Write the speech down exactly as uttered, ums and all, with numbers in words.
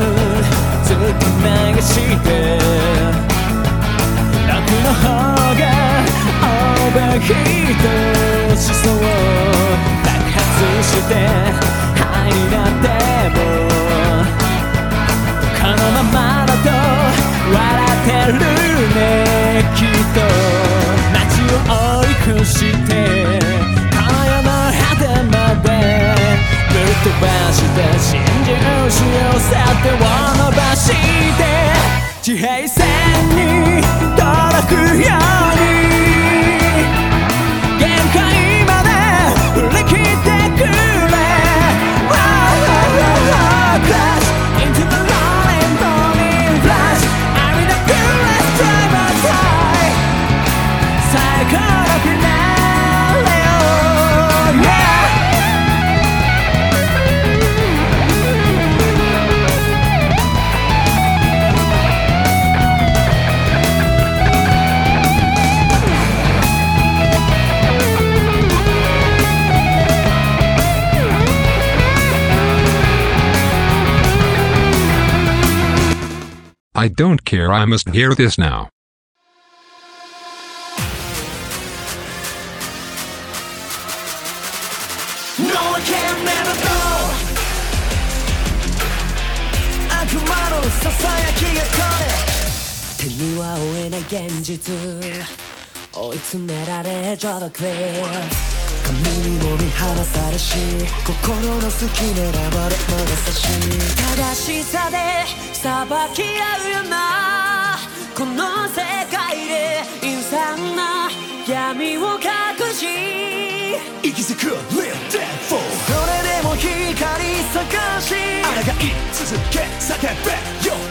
ずっと流して楽の方がオーバーヒートしそう爆発してハイになってもこのままだと笑ってるねきっと街を追い越して今夜の果てまでぶっ飛ばして真珠しようさ手を伸ばして地平線に届くように限界まで振り切ってくれ Crash into the rolling rolling flash I'm in the coolest drive outside 最高のフィナーレを Yeah I don't care, I must hear this now. No one can never know 悪魔のささやきがこれ手には負えない現実追い詰められちょうどクリア髪にも見放されし心の隙狙われ物差し正しさで裁き合うよなこの世界で陰惨な闇を隠し息づく Live Dead Fool それでも光探し抗い続け叫べよ